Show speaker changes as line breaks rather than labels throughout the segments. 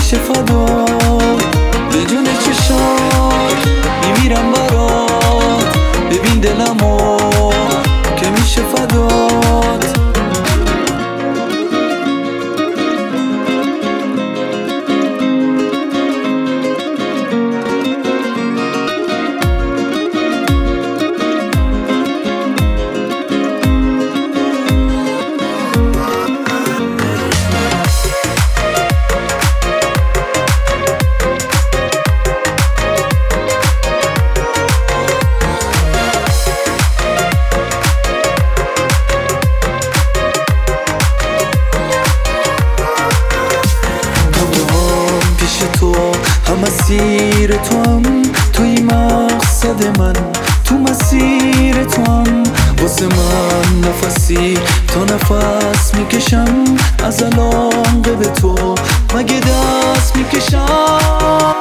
میشه فدات، به جون چشات میمیرم برات، ببین دلمو که میشه فدات. هم مسیر تو هم توی مقصد من، تو مسیر تو هم واسه من نفسی تا نفس میکشم، از الان به تو مگه دست میکشم.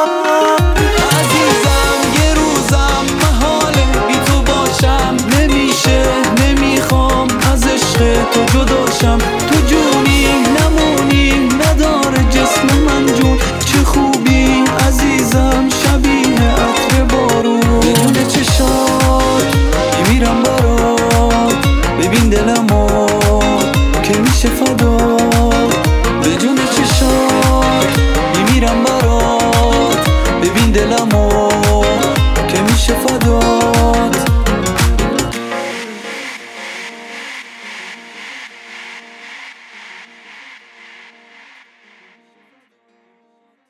عزیزم یه روزم محاله بی تو باشم، نمیشه نمیخوام از عشق تو جداشم، تو جونی نمونی نداره جسم من جون، چه خوبی عزیزم شبیه عطر بارون، بدون چشات میمیرم برات، ببین دلمو که میشه فدات، بدون چشات میمیرم برات، ببین دلمو